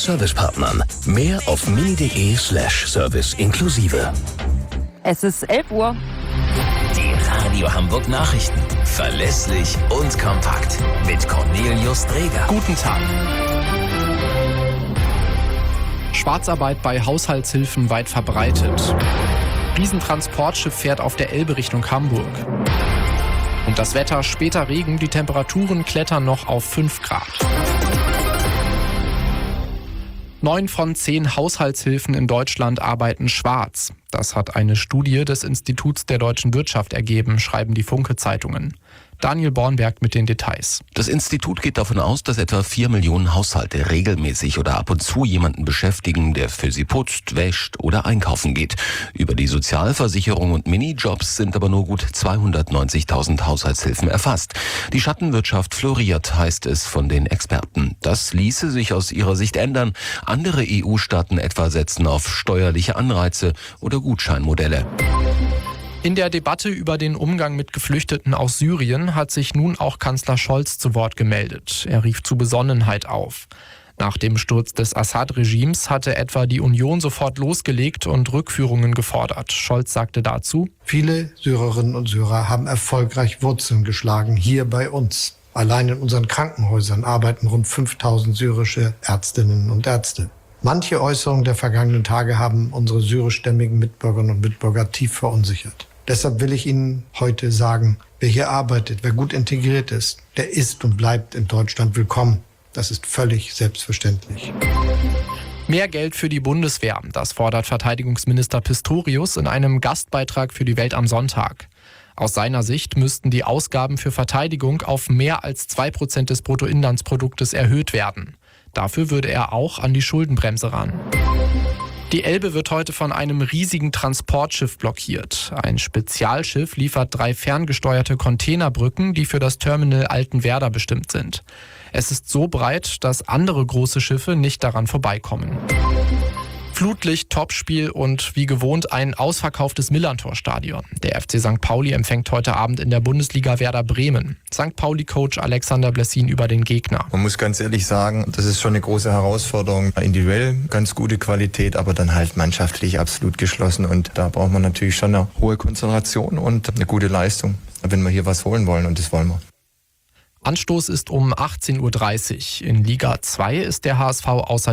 Servicepartnern. Mehr auf mini.de/Service inklusive. Es ist 11 Uhr. Die Radio Hamburg Nachrichten. Verlässlich und kompakt. Mit Cornelius Dreger. Guten Tag. Schwarzarbeit bei Haushaltshilfen weit verbreitet. Riesentransportschiff fährt auf der Elbe Richtung Hamburg. Und das Wetter, später Regen, die Temperaturen klettern noch auf 5 Grad. 9 von 10 Haushaltshilfen in Deutschland arbeiten schwarz. Das hat eine Studie des Instituts der deutschen Wirtschaft ergeben, schreiben die Funke-Zeitungen. Daniel Bornberg mit den Details. Das Institut geht davon aus, dass etwa 4 Millionen Haushalte regelmäßig oder ab und zu jemanden beschäftigen, der für sie putzt, wäscht oder einkaufen geht. Über die Sozialversicherung und Minijobs sind aber nur gut 290.000 Haushaltshilfen erfasst. Die Schattenwirtschaft floriert, heißt es von den Experten. Das ließe sich aus ihrer Sicht ändern. Andere EU-Staaten etwa setzen auf steuerliche Anreize oder Gutscheinmodelle. In der Debatte über den Umgang mit Geflüchteten aus Syrien hat sich nun auch Kanzler Scholz zu Wort gemeldet. Er rief zu Besonnenheit auf. Nach dem Sturz des Assad-Regimes hatte etwa die Union sofort losgelegt und Rückführungen gefordert. Scholz sagte dazu: Viele Syrerinnen und Syrer haben erfolgreich Wurzeln geschlagen, hier bei uns. Allein in unseren Krankenhäusern arbeiten rund 5000 syrische Ärztinnen und Ärzte. Manche Äußerungen der vergangenen Tage haben unsere syrischstämmigen Mitbürgerinnen und Mitbürger tief verunsichert. Deshalb will ich Ihnen heute sagen, wer hier arbeitet, wer gut integriert ist, der ist und bleibt in Deutschland willkommen. Das ist völlig selbstverständlich. Mehr Geld für die Bundeswehr, das fordert Verteidigungsminister Pistorius in einem Gastbeitrag für die Welt am Sonntag. Aus seiner Sicht müssten die Ausgaben für Verteidigung auf mehr als 2% des Bruttoinlandsproduktes erhöht werden. Dafür würde er auch an die Schuldenbremse ran. Die Elbe wird heute von einem riesigen Transportschiff blockiert. Ein Spezialschiff liefert 3 ferngesteuerte Containerbrücken, die für das Terminal Altenwerder bestimmt sind. Es ist so breit, dass andere große Schiffe nicht daran vorbeikommen. Flutlicht, Topspiel und wie gewohnt ein ausverkauftes Millerntor-Stadion. Der FC St. Pauli empfängt heute Abend in der Bundesliga Werder Bremen. St. Pauli-Coach Alexander Blessin über den Gegner. Man muss ganz ehrlich sagen, das ist schon eine große Herausforderung. Individuell ganz gute Qualität, aber dann halt mannschaftlich absolut geschlossen. Und da braucht man natürlich schon eine hohe Konzentration und eine gute Leistung, wenn wir hier was holen wollen, und das wollen wir. Anstoß ist um 18:30 Uhr. In Liga 2 ist der HSV außer